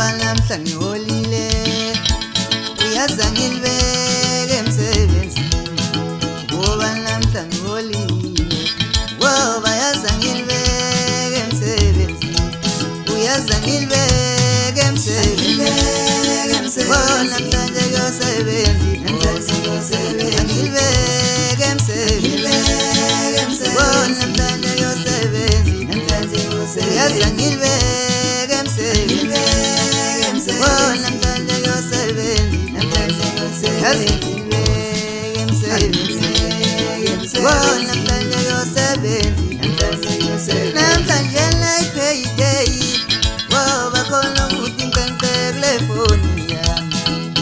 ngoba namhla ngiholile uyaza ngilibeke emsebenzini ngoba namhla ngiholile ngoba yaza ngilibeke emsebenzini uyaza ngilibeke emsebenzini namhlanje kuyosebenza ngilibeke emsebenzini namhlanje kuyosebenza uyaza ngilibeke emsebenzini namhlanje kuyosebenza namhlanje layipayday ngoba khona ukuthi ngiqenqe kule foni yami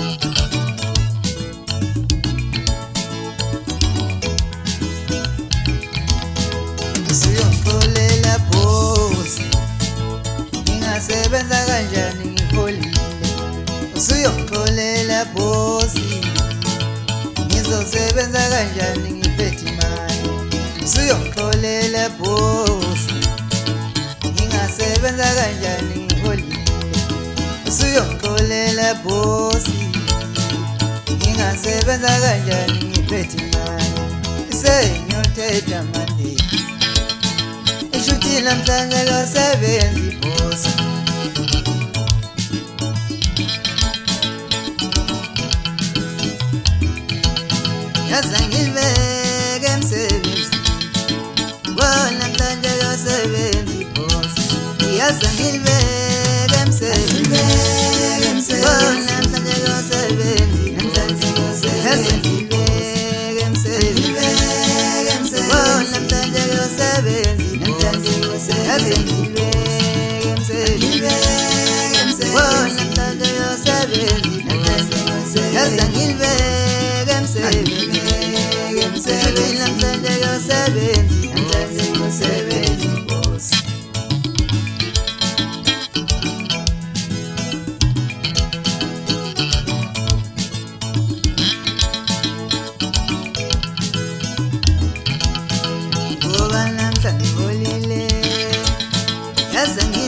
usuyongixolela bosi ngingasebenza kanjani ngiholile usuyongixolela bosi ngizosebenza kanjani ngiphethe imali usuyongixolela bosi ngingasebenza kanjani ngiholile usuyongixolela bosi ngingasebenza kanjani ngiphethe imali sengiyothetha manje ishuthi namhlanje kasebenzi bosi yaza ngilibeke emsebenzini namhlanje kasebenzi bosi yaza ngilibeke emsebenzini namhlanje kasebenzi yaza ngilibeke emsebenzini namhlanje kasebenzi yaza ngilibeke emsebenzini namhlanje kasebenzi yaza ngilibeke emsebenzini namhlanje kasebenzi bosi ngoba namhla ngiholile yaza